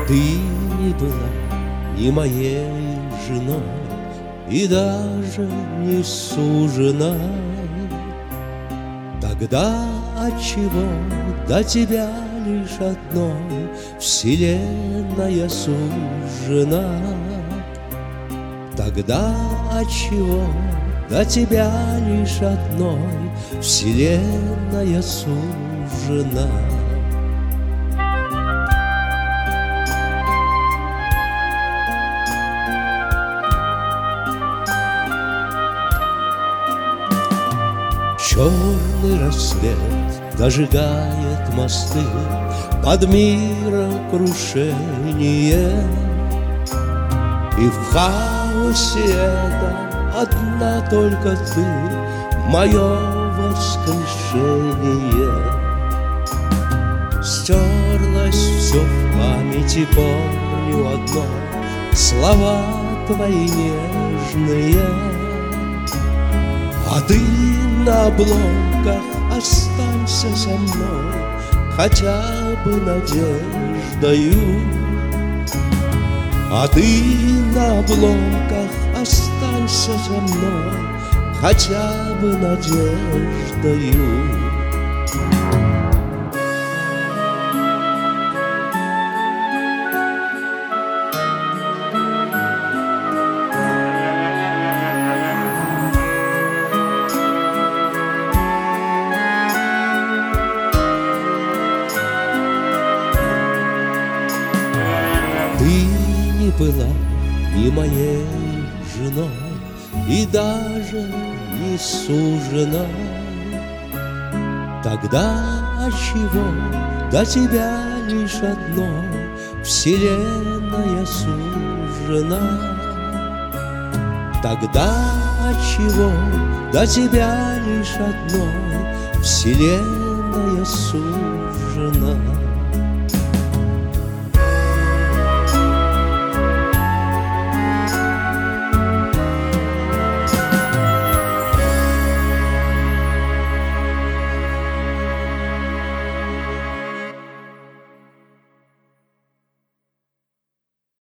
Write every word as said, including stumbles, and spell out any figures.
Ты не была ни моей женой и даже не суженой. Тогда отчего до тебя лишь одной вселенная сужена? Тогда отчего до тебя лишь одной вселенная сужена? Черный рассвет дожигает мосты, под миром крушение, и в хаосе это одна только ты, мое воскрешение. Стерлось все в памяти, помню одно: слова твои нежные. А ты на обломках останься со мной, хотя бы надеждою. А ты на обломках останься со мной, хотя бы надеждою. Ты не была ни моей женой и даже не суженой. Тогда отчего до тебя лишь одной вселенная сужена? Тогда отчего до тебя лишь одной вселенная сужена?